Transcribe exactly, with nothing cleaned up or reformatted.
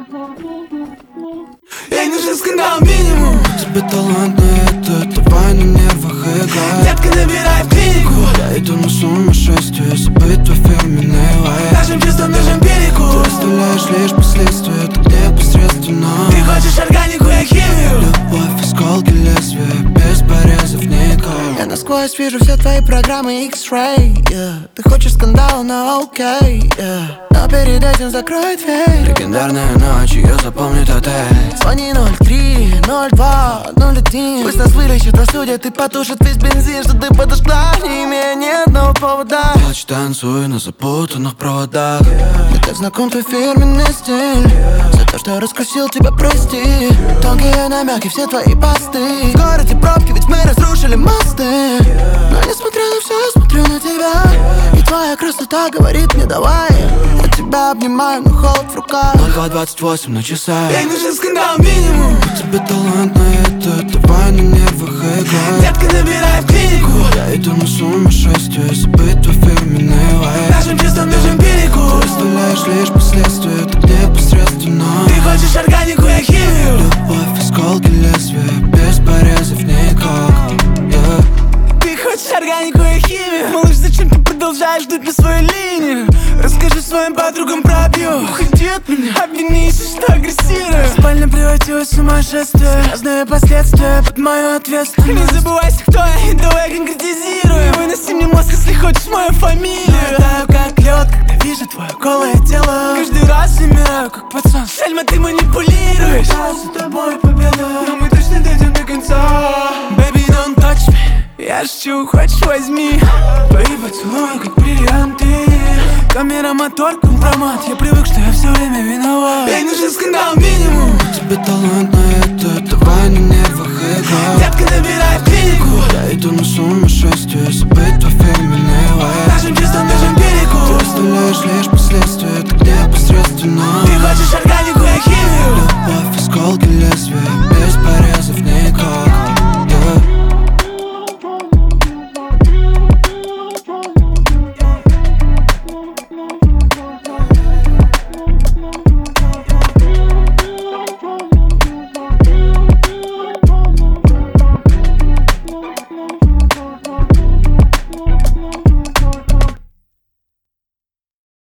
Ей нужен скандал минимум. Тебе талант на это, давай на нервах играй. Детка, набирай в клинику. Я иду на сумасшествие, забыть твой фирменный лайк. Нашим чувствам нужен перекур. Ты оставляешь лишь последствия, ты непосредственно. Ты хочешь органику, я химию. Любовь, осколки лезвия, без порезов никак. Я насквозь вижу все твои программы X-Ray, yeah. Ты хочешь скандала, но окей, yeah. Но перед этим закрой дверь. Легендарная ночь, ее запомнит отель. Звони ноль три, ноль два, ноль один. Пусть нас вылечит, осудят и потушит весь бензин, что ты подошла, не имея ни одного повода. Ночь танцуй на запутанных проводах. Мне так знаком твой фирменный стиль. За то, что раскусил тебя, прости. Тонкие намеки, все твои посты. В городе пробки, ведь мы разрушили мосты. Но несмотря на все, я смотрю на тебя. И твоя красота говорит мне давай. Я тебя обнимаю, но холод в руках. ноль два двадцать восемь на часах. Ей нужен скандал минимум. Тебе талант на это, давай на нервах играй. Детка, набирай в клинику. Я иду на сумасшествие, забыть твой фирменный лайк. Нашим чувствам нужен перекур. Ты оставляешь лишь последствия, ты непосредственно. Ты хочешь органику, я химию. Любовь, осколки лезвия, без порезов никак, yeah. Ты хочешь органику, я химию. Малыш, зачем ты продолжаешь ждать на свою линию? Расскажи своим подругам про объем. Уходи от меня, обвинись, что агрессирую. Спальня превратилась в сумасшествие. Разные последствия под мою ответственность. Не забывайся, кто я, и давай конкретизируем. Выноси мне мозг, если хочешь мою фамилию. Я таю как лед, когда вижу твое голое тело. Каждый раз замираю, как пацан. Сальма, ты манипулируешь. За тобой победа, но мы точно дойдем до конца. Baby, don't touch me. Я шучу, хочешь возьми. Твои поцелуи, как бриллианты. Камера, мотор, компромат. Я привык, что я все время виноват. Ей нужен скандал минимум. Тебе талант на это, давай на нервах.